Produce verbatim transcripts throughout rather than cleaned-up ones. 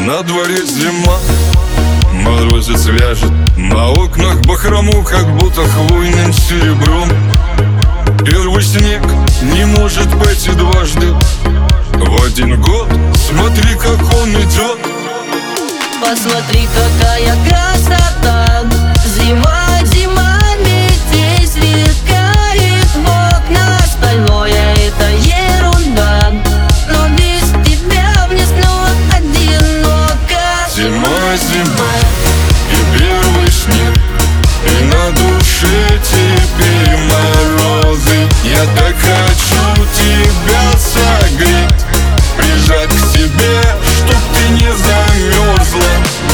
На дворе зима, морозец вяжет, на окнах бахрому, как будто хвойным серебром. Первый снег не может пойти дважды в один год. Смотри, как он идет. Посмотри, какая красота. Зима, зима, метель сверкает в окна. Остальное это ерунда, но без тебя мне снова одиноко. Зима, зима и первый снег, и на душе теперь морозы. Я так хочу тебя согреть, прижать к себе, чтоб ты не замерзла.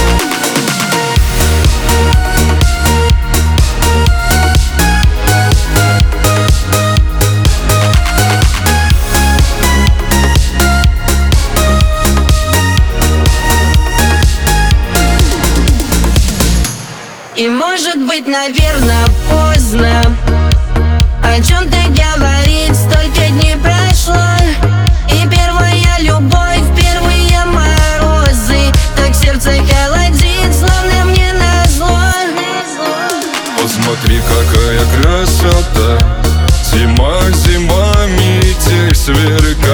И может быть, наверное, поздно о чем-то говорить, столько дней прошло. И первая любовь, первые морозы, так сердце холодит, словно мне назло. Посмотри, какая красота. Зима, зима, метель сверкает